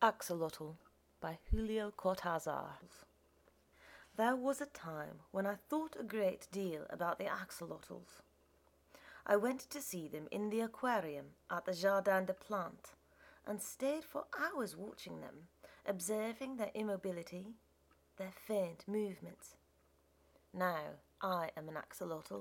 Axolotl by Julio Cortázar. There was a time when I thought a great deal about the axolotls. I went to see them in the aquarium at the Jardin des Plantes and stayed for hours watching them, observing their immobility, their faint movements. Now I am an axolotl.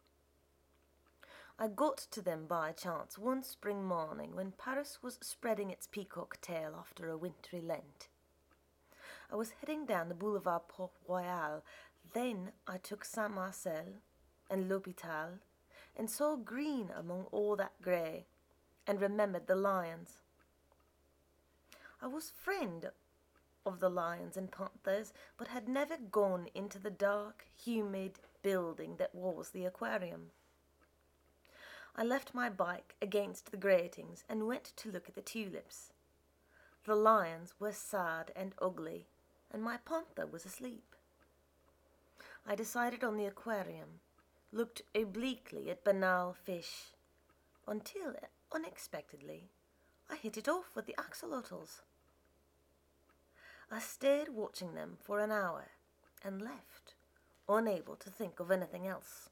I got to them by chance one spring morning when Paris was spreading its peacock tail after a wintry Lent. I was heading down the Boulevard Port-Royal. Then I took Saint-Marcel and L'Hôpital and saw green among all that grey and remembered the lions. I was friend of the lions and panthers, but had never gone into the dark, humid building that was the aquarium. I left my bike against the gratings and went to look at the tulips. The lions were sad and ugly, and my panther was asleep. I decided on the aquarium, looked obliquely at banal fish, until, unexpectedly, I hit it off with the axolotls. I stayed watching them for an hour and left, unable to think of anything else.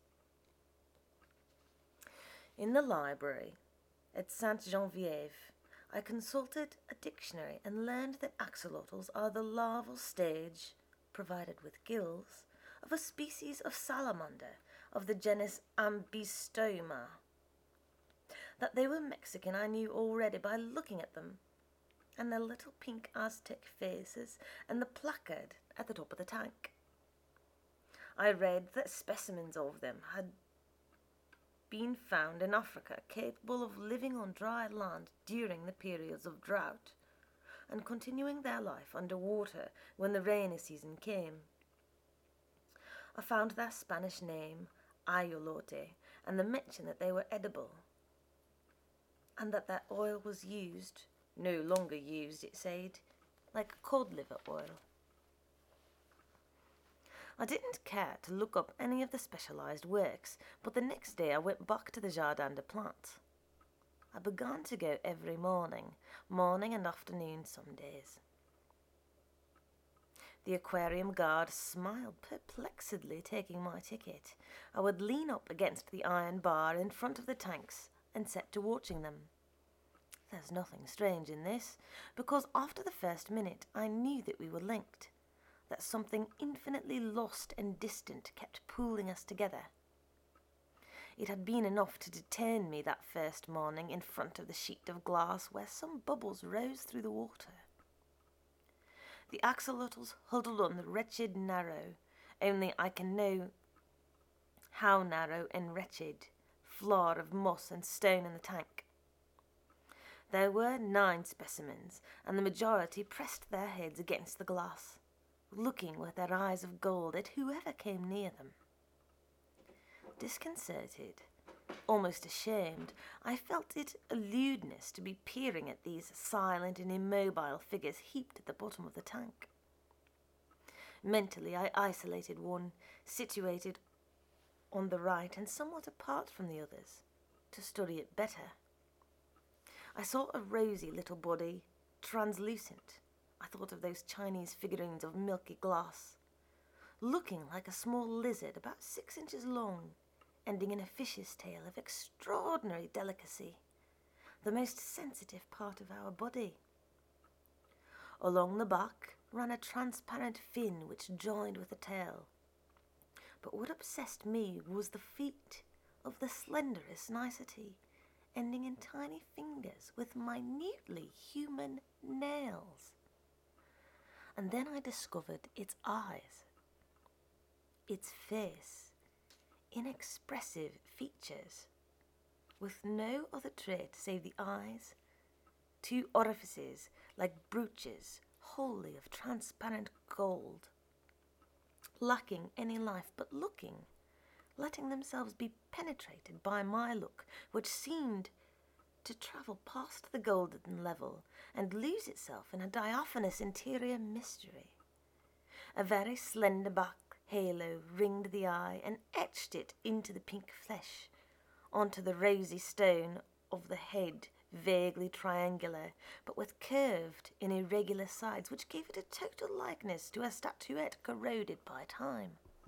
In the library at Sainte-Geneviève, I consulted a dictionary and learned that axolotls are the larval stage, provided with gills, of a species of salamander of the genus Ambystoma. That they were Mexican I knew already by looking at them, and their little pink Aztec faces and the placard at the top of the tank. I read that specimens of them had been found in Africa capable of living on dry land during the periods of drought and continuing their life underwater when the rainy season came. I found their Spanish name, Ajolote, and the mention that they were edible, and that their oil was used, no longer used, it said, like cod liver oil. I didn't care to look up any of the specialized works, but the next day I went back to the Jardin des Plantes. I began to go every morning and afternoon some days. The aquarium guard smiled perplexedly, taking my ticket. I would lean up against the iron bar in front of the tanks and set to watching them. There's nothing strange in this, because after the first minute I knew that we were linked, that something infinitely lost and distant kept pulling us together. It had been enough to detain me that first morning in front of the sheet of glass where some bubbles rose through the water. The axolotls huddled on the wretched narrow, only I can know how narrow and wretched, floor of moss and stone in the tank. There were 9 specimens, and the majority pressed their heads against the glass, looking with their eyes of gold at whoever came near them. Disconcerted, almost ashamed, I felt it a lewdness to be peering at these silent and immobile figures heaped at the bottom of the tank. Mentally, I isolated one, situated on the right and somewhat apart from the others, to study it better. I saw a rosy little body, translucent. I thought of those Chinese figurines of milky glass, looking like a small lizard about 6 inches long, ending in a fish's tail of extraordinary delicacy, the most sensitive part of our body. Along the back ran a transparent fin which joined with the tail. But what obsessed me was the feet of the slenderest nicety, ending in tiny fingers with minutely human nails. And then I discovered its eyes, its face, inexpressive features, with no other trait save the eyes, 2 orifices like brooches, wholly of transparent gold, lacking any life but looking, letting themselves be penetrated by my look, which seemed to travel past the golden level and lose itself in a diaphanous interior mystery. A very slender back halo ringed the eye and etched it into the pink flesh, onto the rosy stone of the head vaguely triangular, but with curved and irregular sides which gave it a total likeness to a statuette corroded by time.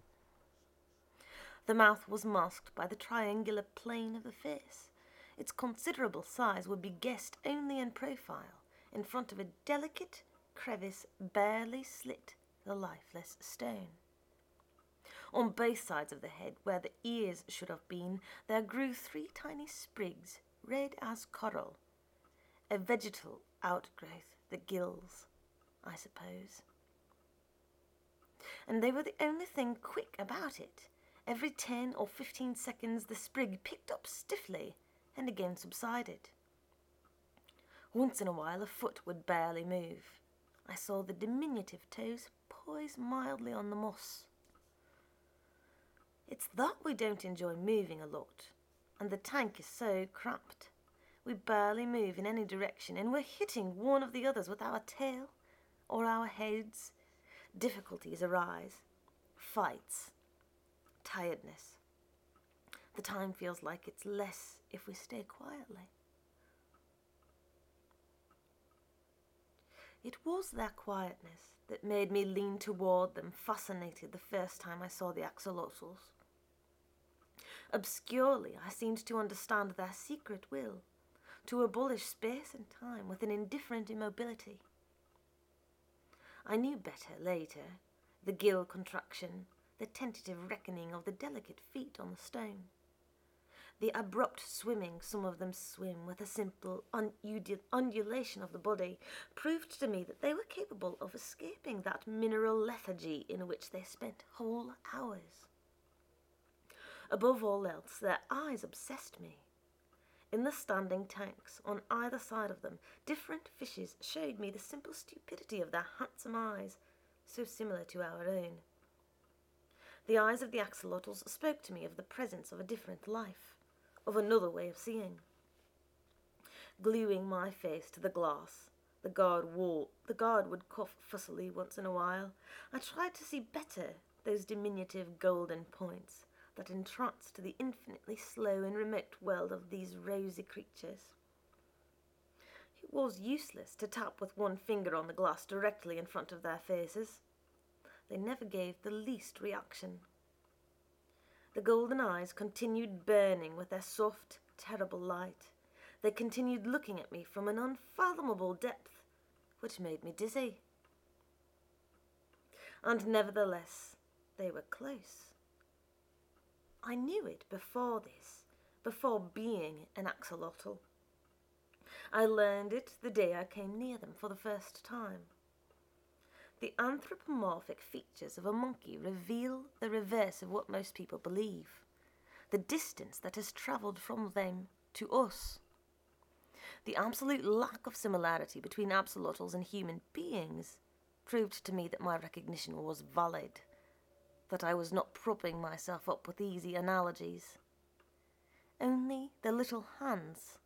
The mouth was masked by the triangular plane of the face. Its considerable size would be guessed only in profile, in front of a delicate crevice barely slit the lifeless stone. On both sides of the head, where the ears should have been, there grew 3 tiny sprigs, red as coral, a vegetal outgrowth, the gills, I suppose. And they were the only thing quick about it. Every 10 or 15 seconds the sprig picked up stiffly and again subsided. Once in a while a foot would barely move. I saw the diminutive toes poise mildly on the moss. It's that we don't enjoy moving a lot, and the tank is so cramped. We barely move in any direction, and we're hitting one of the others with our tail or our heads. Difficulties arise, fights, tiredness. The time feels like it's less if we stay quietly. It was their quietness that made me lean toward them, fascinated the first time I saw the axolotls. Obscurely, I seemed to understand their secret will, to abolish space and time with an indifferent immobility. I knew better later, the gill contraction, the tentative reckoning of the delicate feet on the stone. The abrupt swimming some of them swim with a simple undulation of the body proved to me that they were capable of escaping that mineral lethargy in which they spent whole hours. Above all else, their eyes obsessed me. In the standing tanks, on either side of them, different fishes showed me the simple stupidity of their handsome eyes, so similar to our own. The eyes of the axolotls spoke to me of the presence of a different life, of another way of seeing. Gluing my face to the glass, the guard would cough fussily once in a while. I tried to see better those diminutive golden points that entranced the infinitely slow and remote world of these rosy creatures. It was useless to tap with one finger on the glass directly in front of their faces. They never gave the least reaction. The golden eyes continued burning with their soft, terrible light. They continued looking at me from an unfathomable depth, which made me dizzy. And nevertheless, they were close. I knew it before this, before being an axolotl. I learned it the day I came near them for the first time. The anthropomorphic features of a monkey reveal the reverse of what most people believe, the distance that has travelled from them to us. The absolute lack of similarity between axolotls and human beings proved to me that my recognition was valid, that I was not propping myself up with easy analogies. Only the little hands.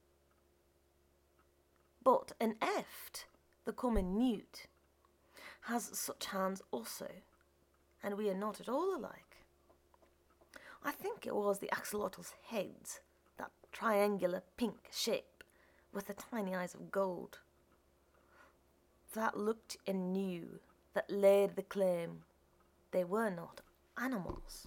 But an eft, the common newt, has such hands also, and we are not at all alike. I think it was the axolotls' heads, that triangular pink shape with the tiny eyes of gold, that looked and knew, that laid the claim they were not animals.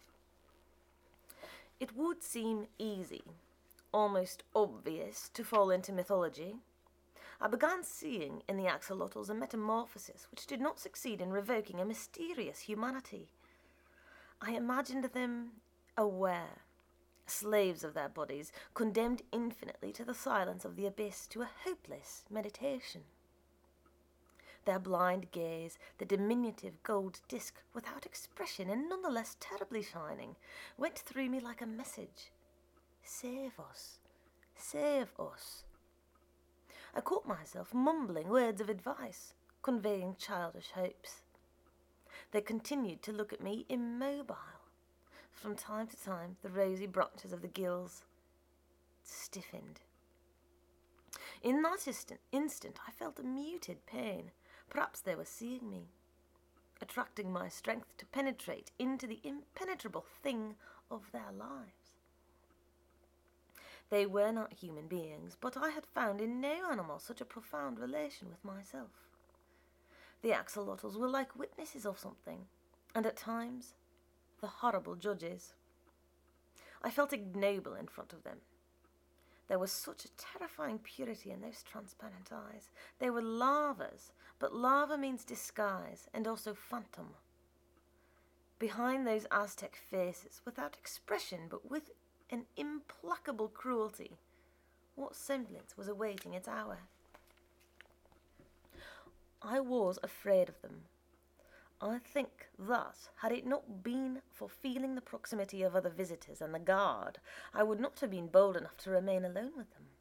It would seem easy, almost obvious, to fall into mythology. I began seeing in the axolotls a metamorphosis which did not succeed in revoking a mysterious humanity. I imagined them aware, slaves of their bodies, condemned infinitely to the silence of the abyss, to a hopeless meditation. Their blind gaze, the diminutive gold disc without expression and nonetheless terribly shining, went through me like a message. Save us, save us. I caught myself mumbling words of advice, conveying childish hopes. They continued to look at me immobile. From time to time, the rosy branches of the gills stiffened. In that instant, I felt a muted pain. Perhaps they were seeing me, attracting my strength to penetrate into the impenetrable thing of their lives. They were not human beings, but I had found in no animal such a profound relation with myself. The axolotls were like witnesses of something, and at times, the horrible judges. I felt ignoble in front of them. There was such a terrifying purity in those transparent eyes. They were larvas, but larva means disguise and also phantom. Behind those Aztec faces, without expression but with an implacable cruelty, what semblance was awaiting its hour? I was afraid of them. I think that, had it not been for feeling the proximity of other visitors and the guard, I would not have been bold enough to remain alone with them.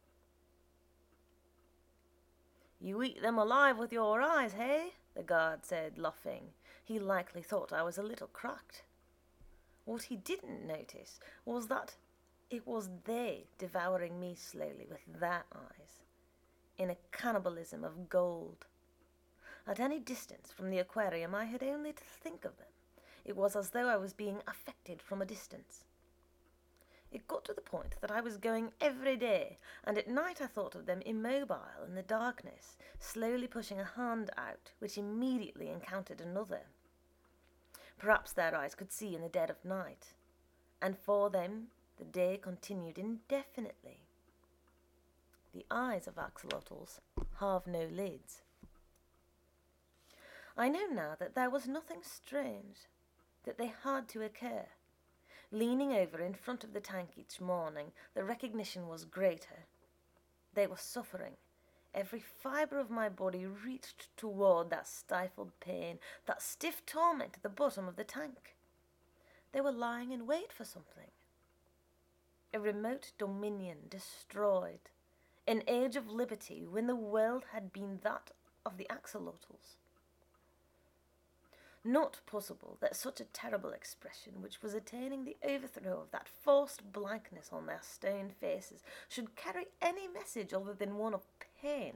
"You eat them alive with your eyes, hey?" the guard said, laughing. He likely thought I was a little cracked. What he didn't notice was that it was they devouring me slowly with their eyes, in a cannibalism of gold. At any distance from the aquarium, I had only to think of them. It was as though I was being affected from a distance. It got to the point that I was going every day, and at night I thought of them immobile in the darkness, slowly pushing a hand out, which immediately encountered another. Perhaps their eyes could see in the dead of night, and for them the day continued indefinitely. The eyes of axolotls have no lids. I know now that there was nothing strange, that they had to occur. Leaning over in front of the tank each morning, the recognition was greater. They were suffering. Every fibre of my body reached toward that stifled pain, that stiff torment at the bottom of the tank. They were lying in wait for something. A remote dominion destroyed. An age of liberty when the world had been that of the axolotls. Not possible that such a terrible expression, which was attaining the overthrow of that forced blankness on their stone faces, should carry any message other than one of pain.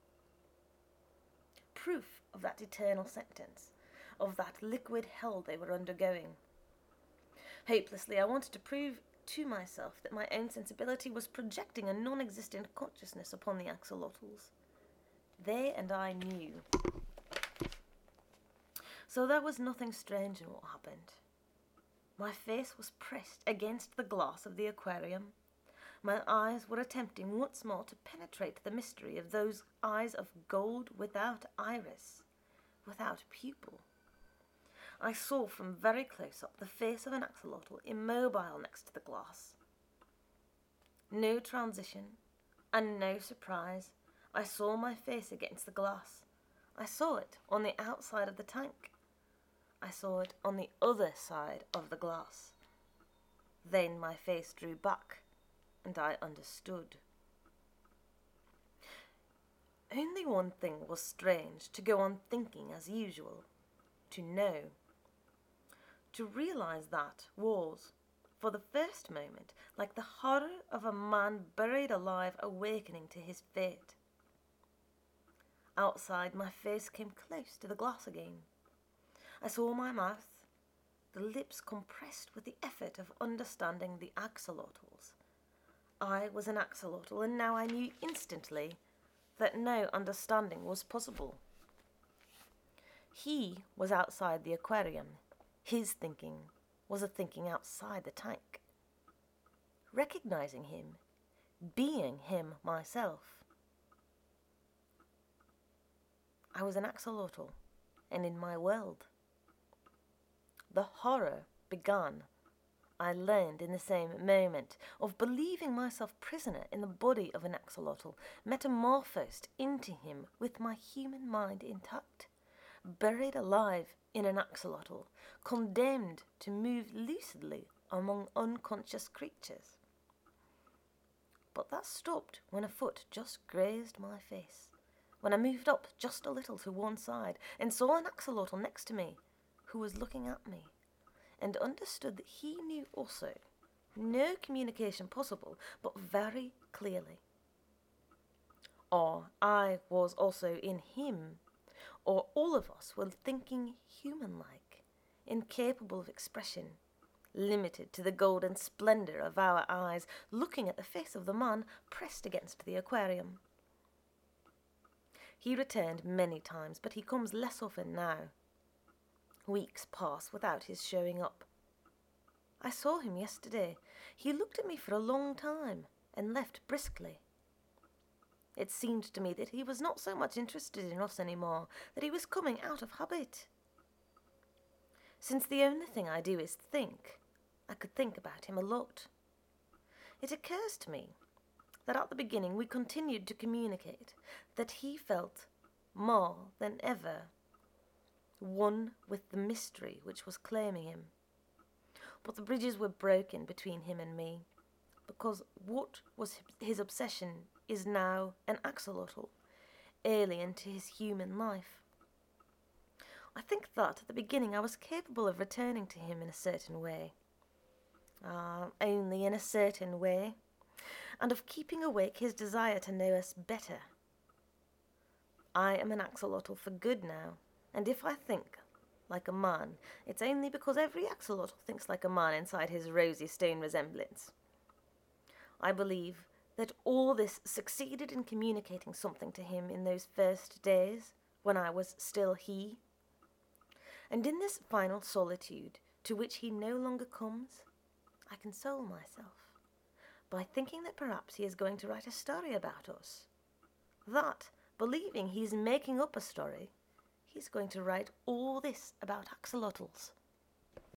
Proof of that eternal sentence, of that liquid hell they were undergoing. Hopelessly, I wanted to prove to myself that my own sensibility was projecting a non-existent consciousness upon the axolotls. They and I knew. So there was nothing strange in what happened. My face was pressed against the glass of the aquarium. My eyes were attempting once more to penetrate the mystery of those eyes of gold without iris, without pupil. I saw from very close up the face of an axolotl immobile next to the glass. No transition and no surprise. I saw my face against the glass. I saw it on the outside of the tank. I saw it on the other side of the glass. Then my face drew back, and I understood. Only one thing was strange: to go on thinking as usual, to know. To realize that was, for the first moment, like the horror of a man buried alive awakening to his fate. Outside, my face came close to the glass again. I saw my mouth, the lips compressed with the effort of understanding the axolotls. I was an axolotl, and now I knew instantly that no understanding was possible. He was outside the aquarium. His thinking was a thinking outside the tank. Recognizing him, being him myself. I was an axolotl, and in my world. The horror began, I learned in the same moment, of believing myself prisoner in the body of an axolotl, metamorphosed into him with my human mind intact, buried alive in an axolotl, condemned to move lucidly among unconscious creatures. But that stopped when a foot just grazed my face, when I moved up just a little to one side and saw an axolotl next to me, who was looking at me, and understood that he knew also. No communication possible, but very clearly. Or I was also in him, or all of us were thinking human-like, incapable of expression, limited to the golden splendour of our eyes, looking at the face of the man pressed against the aquarium. He returned many times, but he comes less often now. Weeks pass without his showing up. I saw him yesterday. He looked at me for a long time and left briskly. It seemed to me that he was not so much interested in us anymore, that he was coming out of habit. Since the only thing I do is think, I could think about him a lot. It occurs to me that at the beginning we continued to communicate, that he felt more than ever one with the mystery which was claiming him. But the bridges were broken between him and me, because what was his obsession is now an axolotl, alien to his human life. I think that at the beginning I was capable of returning to him in a certain way. Only in a certain way, and of keeping awake his desire to know us better. I am an axolotl for good now, and if I think like a man, it's only because every axolotl thinks like a man inside his rosy stone resemblance. I believe that all this succeeded in communicating something to him in those first days, when I was still he. And in this final solitude, to which he no longer comes, I console myself by thinking that perhaps he is going to write a story about us. That, believing he's making up a story, he's going to write all this about axolotls.